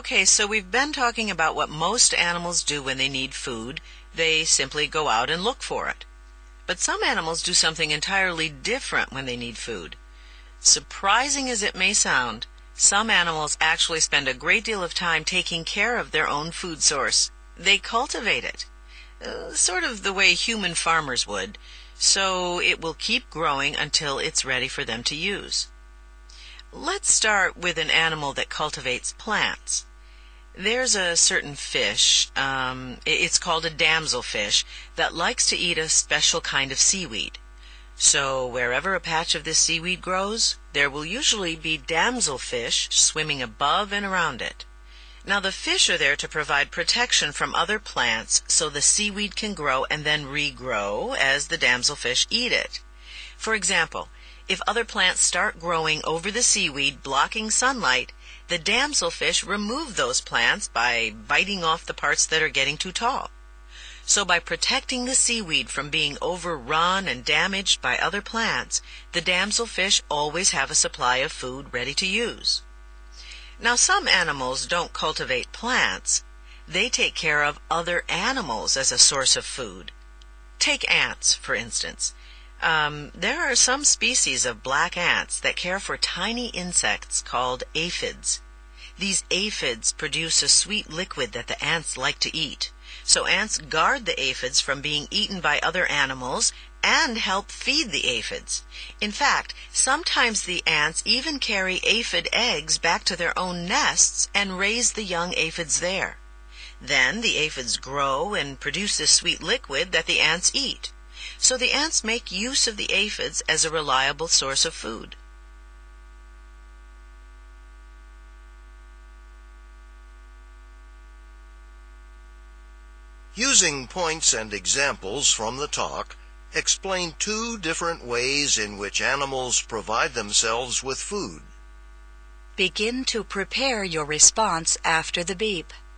Okay, so we've been talking about what most animals do when they need food. They simply go out and look for it. But some animals do something entirely different when they need food. Surprising as it may sound, some animals actually spend a great deal of time taking care of their own food source. They cultivate it, sort of the way human farmers would, so it will keep growing until it's ready for them to use. Let's start with an animal that cultivates plants. There's a certain fish, it's called a damselfish, that likes to eat a special kind of seaweed. So wherever a patch of this seaweed grows, there will usually be damselfish swimming above and around it. Now the fish are there to provide protection from other plants so the seaweed can grow and then regrow as the damselfish eat it. For example, if other plants start growing over the seaweed blocking sunlight, the damselfish remove those plants by biting off the parts that are getting too tall. So by protecting the seaweed from being overrun and damaged by other plants, the damselfish always have a supply of food ready to use. Now some animals don't cultivate plants. They take care of other animals as a source of food. Take ants, for instance. There are some species of black ants that care for tiny insects called aphids. These aphids produce a sweet liquid that the ants like to eat. So ants guard the aphids from being eaten by other animals and help feed the aphids. In fact, sometimes the ants even carry aphid eggs back to their own nests and raise the young aphids there. Then the aphids grow and produce this sweet liquid that the ants eat. So the ants make use of the aphids as a reliable source of food. Using points and examples from the talk, explain two different ways in which animals provide themselves with food. Begin to prepare your response after the beep.